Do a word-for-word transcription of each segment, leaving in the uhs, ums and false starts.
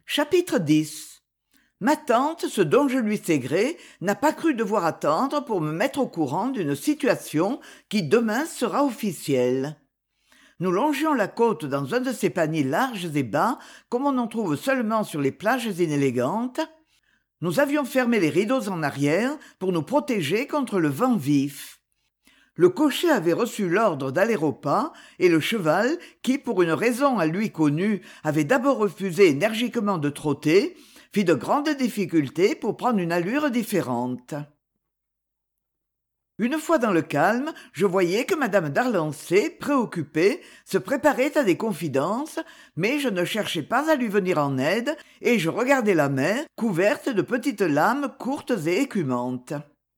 Chapitre dix. Ma tante, ce dont je lui sais gré, n'a pas cru devoir attendre pour me mettre au courant d'une situation qui demain sera officielle. Nous longions la côte dans un de ces paniers larges et bas, comme on en trouve seulement sur les plages inélégantes. Nous avions fermé les rideaux en arrière pour nous protéger contre le vent vif. Le cocher avait reçu l'ordre d'aller au pas, et le cheval, qui, pour une raison à lui connue, avait d'abord refusé énergiquement de trotter, fit de grandes difficultés pour prendre une allure différente. Une fois dans le calme, je voyais que madame d'Arlançay, préoccupée, se préparait à des confidences, mais je ne cherchais pas à lui venir en aide, et je regardais la mer, couverte de petites lames courtes et écumantes.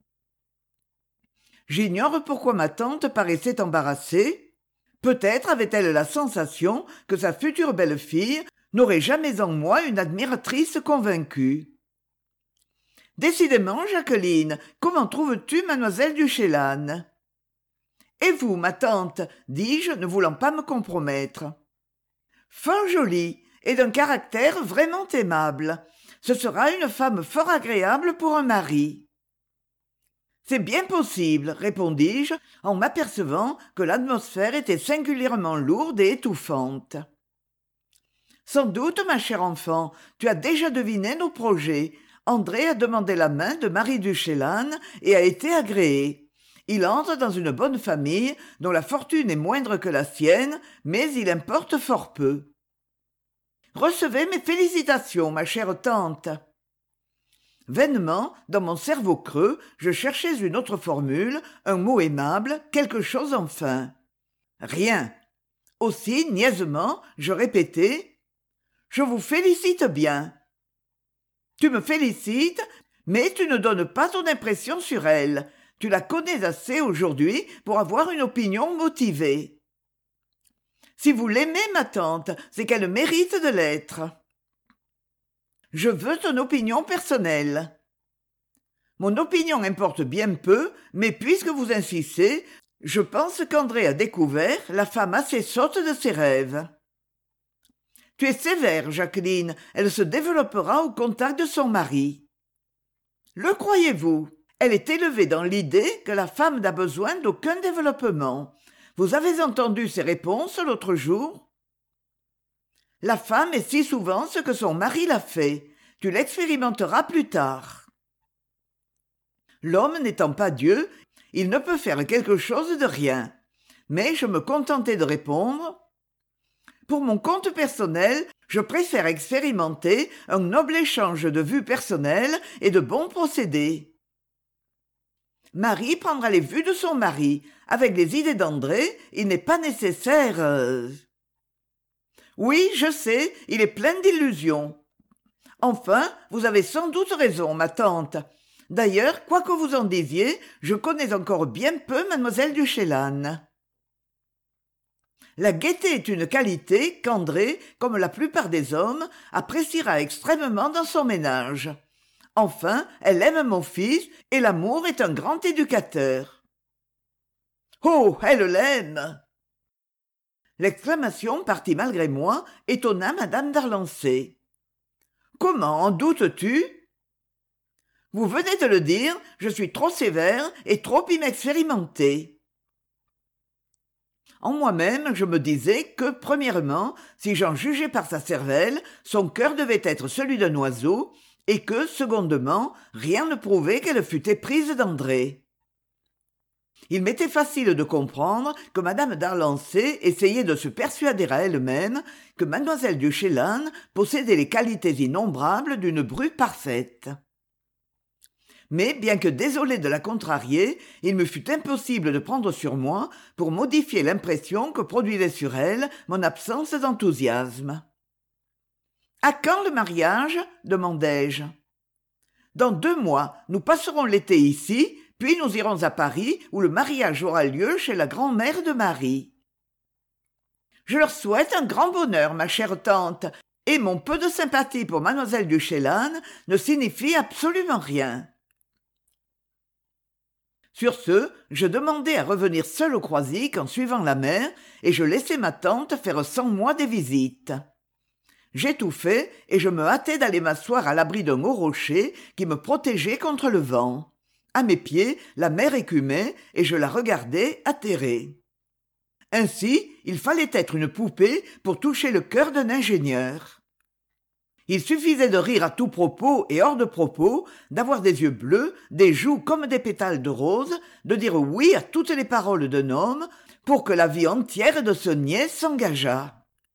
J'ignore pourquoi ma tante paraissait embarrassée. Peut-être avait-elle la sensation que sa future belle-fille n'aurait jamais en moi une admiratrice convaincue. Décidément, Jacqueline, comment trouves-tu mademoiselle du Chélan? Et vous, ma tante, dis-je, ne voulant pas me compromettre. Fort jolie, et d'un caractère vraiment aimable. Ce sera une femme fort agréable pour un mari. C'est bien possible, répondis-je, en m'apercevant que l'atmosphère était singulièrement lourde et étouffante. Sans doute, ma chère enfant, tu as déjà deviné nos projets. André a demandé la main de Marie du Chélan et a été agréé. Il entre dans une bonne famille dont la fortune est moindre que la sienne, mais il importe fort peu. Recevez mes félicitations, ma chère tante. Vainement, dans mon cerveau creux, je cherchais une autre formule, un mot aimable, quelque chose enfin. Rien. Aussi, niaisement, je répétai « Je vous félicite bien ». Tu me félicites, mais tu ne donnes pas ton impression sur elle. Tu la connais assez aujourd'hui pour avoir une opinion motivée. Si vous l'aimez, ma tante, c'est qu'elle mérite de l'être. Je veux ton opinion personnelle. Mon opinion importe bien peu, mais puisque vous insistez, je pense qu'André a découvert la femme assez sotte de ses rêves. Tu es sévère, Jacqueline, elle se développera au contact de son mari. Le croyez-vous? Elle est élevée dans l'idée que la femme n'a besoin d'aucun développement. Vous avez entendu ses réponses l'autre jour? La femme est si souvent ce que son mari l'a fait. Tu l'expérimenteras plus tard. L'homme n'étant pas Dieu, il ne peut faire quelque chose de rien. Mais je me contentais de répondre « Pour mon compte personnel, je préfère expérimenter un noble échange de vues personnelles et de bons procédés. Marie prendra les vues de son mari. Avec les idées d'André, il n'est pas nécessaire... Euh... Oui, je sais, il est plein d'illusions. Enfin, vous avez sans doute raison, ma tante. D'ailleurs, quoi que vous en disiez, je connais encore bien peu mademoiselle du Chélan. La gaieté est une qualité qu'André, comme la plupart des hommes, appréciera extrêmement dans son ménage. Enfin, elle aime mon fils, et l'amour est un grand éducateur. Oh, elle l'aime! L'exclamation partit malgré moi, étonna madame d'Arlançay. Comment en doutes-tu? Vous venez de le dire, je suis trop sévère et trop inexpérimentée. En moi-même, je me disais que, premièrement, si j'en jugeais par sa cervelle, son cœur devait être celui d'un oiseau, et que, secondement, rien ne prouvait qu'elle fût éprise d'André. Il m'était facile de comprendre que madame d'Arlançay essayait de se persuader à elle-même que mademoiselle du Chélan possédait les qualités innombrables d'une bru parfaite. Mais, bien que désolé de la contrarier, il me fut impossible de prendre sur moi pour modifier l'impression que produisait sur elle mon absence d'enthousiasme. « À quand le mariage ?» demandai-je. « Dans deux mois, nous passerons l'été ici, puis nous irons à Paris, où le mariage aura lieu chez la grand-mère de Marie. »« Je leur souhaite un grand bonheur, ma chère tante, et mon peu de sympathie pour mademoiselle du Chélan ne signifie absolument rien. » Sur ce, je demandai à revenir seul au Croisic en suivant la mer, et je laissai ma tante faire sans moi des visites. J'étouffais et je me hâtais d'aller m'asseoir à l'abri d'un haut rocher qui me protégeait contre le vent. À mes pieds, la mer écumait et je la regardais atterrée. Ainsi, il fallait être une poupée pour toucher le cœur d'un ingénieur. Il suffisait de rire à tout propos et hors de propos, d'avoir des yeux bleus, des joues comme des pétales de rose, de dire oui à toutes les paroles d'un homme, pour que la vie entière de ce niais s'engageât.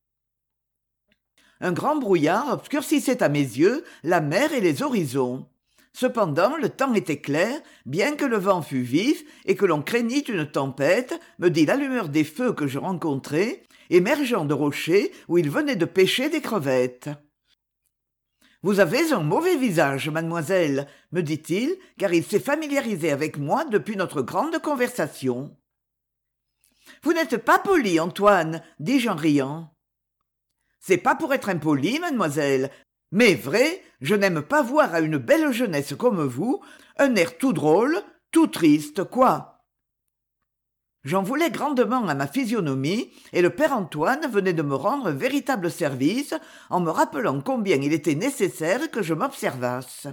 Un grand brouillard obscurcissait à mes yeux la mer et les horizons. Cependant, le temps était clair, bien que le vent fût vif et que l'on craignît une tempête, me dit l'allumeur des feux que je rencontrais, émergeant de rochers où il venait de pêcher des crevettes. « Vous avez un mauvais visage, mademoiselle, » me dit-il, car il s'est familiarisé avec moi depuis notre grande conversation. « Vous n'êtes pas poli, Antoine, dis-je en riant. « C'est pas pour être impoli, mademoiselle, mais vrai, je n'aime pas voir à une belle jeunesse comme vous un air tout drôle, tout triste, quoi. » J'en voulais grandement à ma physionomie, et le père Antoine venait de me rendre un véritable service en me rappelant combien il était nécessaire que je m'observasse.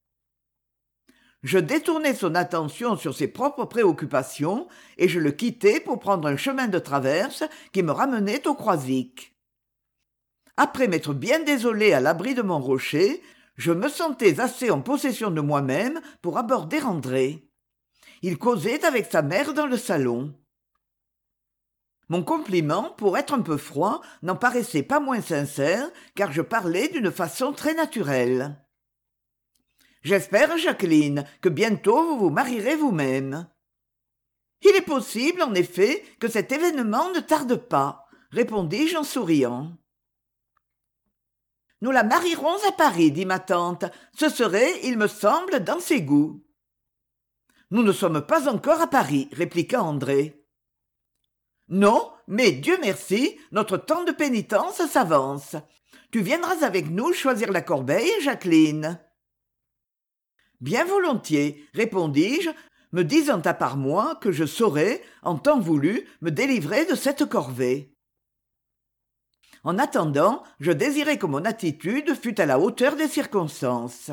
Je détournai son attention sur ses propres préoccupations, et je le quittai pour prendre un chemin de traverse qui me ramenait au Croisic. Après m'être bien désolé à l'abri de mon rocher, je me sentais assez en possession de moi-même pour aborder André. Il causait avec sa mère dans le salon. Mon compliment, pour être un peu froid, n'en paraissait pas moins sincère, car je parlais d'une façon très naturelle. « J'espère, Jacqueline, que bientôt vous vous marierez vous-même. »« Il est possible, en effet, que cet événement ne tarde pas, » répondis-je en souriant. « Nous la marierons à Paris, dit ma tante. Ce serait, il me semble, dans ses goûts. »« Nous ne sommes pas encore à Paris, » répliqua André. « Non, mais Dieu merci, notre temps de pénitence s'avance. Tu viendras avec nous choisir la corbeille, Jacqueline. » Bien volontiers, répondis-je, me disant à part moi que je saurais, en temps voulu, me délivrer de cette corvée. En attendant, je désirais que mon attitude fût à la hauteur des circonstances.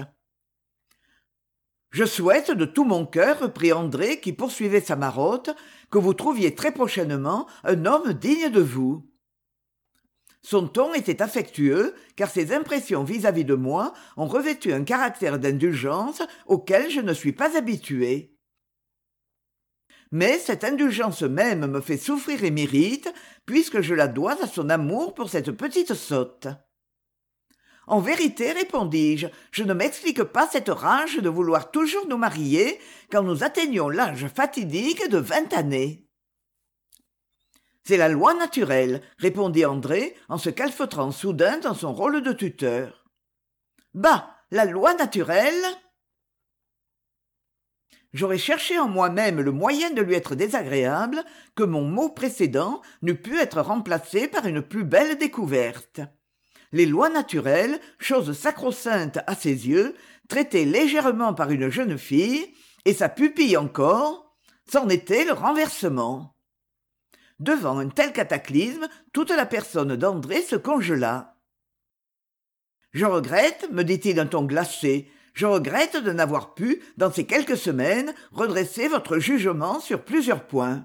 « Je souhaite de tout mon cœur, reprit André qui poursuivait sa marotte, que vous trouviez très prochainement un homme digne de vous. » Son ton était affectueux, car ses impressions vis-à-vis de moi ont revêtu un caractère d'indulgence auquel je ne suis pas habitué. Mais cette indulgence même me fait souffrir et m'irrite, puisque je la dois à son amour pour cette petite sotte. « En vérité, répondis-je, je ne m'explique pas cette rage de vouloir toujours nous marier quand nous atteignons l'âge fatidique de vingt années. » « C'est la loi naturelle, » répondit André en se calfeutrant soudain dans son rôle de tuteur. « Bah, la loi naturelle !» J'aurais cherché en moi-même le moyen de lui être désagréable que mon mot précédent n'eût pu être remplacé par une plus belle découverte. Les lois naturelles, chose sacro-sainte à ses yeux, traitées légèrement par une jeune fille, et sa pupille encore, c'en était le renversement. Devant un tel cataclysme, toute la personne d'André se congela. « Je regrette, me dit-il d'un ton glacé, je regrette de n'avoir pu, dans ces quelques semaines, redresser votre jugement sur plusieurs points.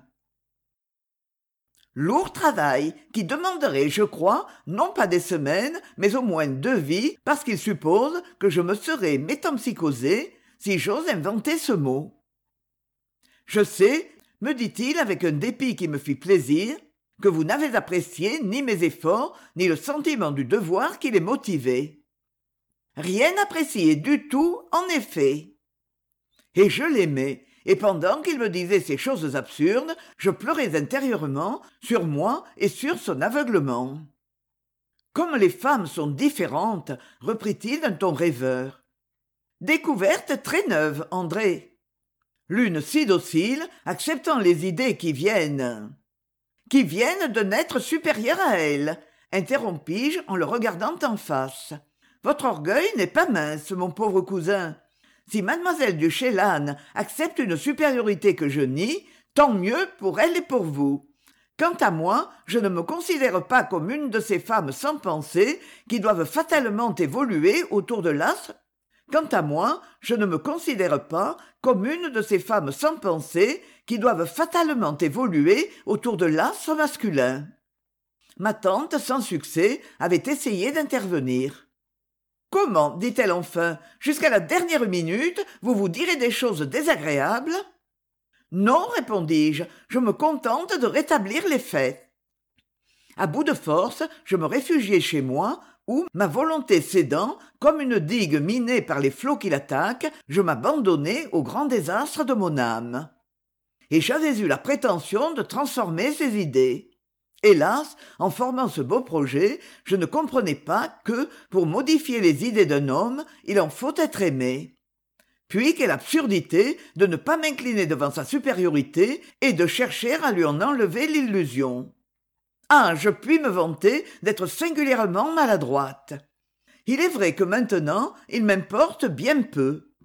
Lourd travail, qui demanderait, je crois, non pas des semaines, mais au moins deux vies, parce qu'il suppose que je me serais métempsychosé, si j'ose inventer ce mot. Je sais, me dit-il avec un dépit qui me fit plaisir, que vous n'avez apprécié ni mes efforts, ni le sentiment du devoir qui les motivait. Rien apprécié du tout, en effet. Et je l'aimais, et pendant qu'il me disait ces choses absurdes, je pleurais intérieurement sur moi et sur son aveuglement. Comme les femmes sont différentes, reprit-il d'un ton rêveur. Découverte très neuve, André. L'une si docile, acceptant les idées qui viennent... qui viennent d'un être supérieur à elle, interrompis-je en le regardant en face. Votre orgueil n'est pas mince, mon pauvre cousin. Si mademoiselle du Chélan accepte une supériorité que je nie, tant mieux pour elle et pour vous. Quant à moi, je ne me considère pas comme une de ces femmes sans pensée qui doivent fatalement évoluer autour de l'as. Quant à moi, je ne me considère pas comme une de ces femmes sans pensée qui doivent fatalement évoluer autour de l'astre masculin. Ma tante, sans succès, avait essayé d'intervenir. « Comment, dit-elle enfin, jusqu'à la dernière minute, vous vous direz des choses désagréables ?» Non, répondis-je, je me contente de rétablir les faits. À bout de force, je me réfugiai chez moi, où, ma volonté cédant, comme une digue minée par les flots qui l'attaquent, je m'abandonnai au grand désastre de mon âme. Et j'avais eu la prétention de transformer ses idées. Hélas, en formant ce beau projet, je ne comprenais pas que, pour modifier les idées d'un homme, il en faut être aimé. Puis quelle absurdité de ne pas m'incliner devant sa supériorité et de chercher à lui en enlever l'illusion. Ah, je puis me vanter d'être singulièrement maladroite. Il est vrai que maintenant, il m'importe bien peu.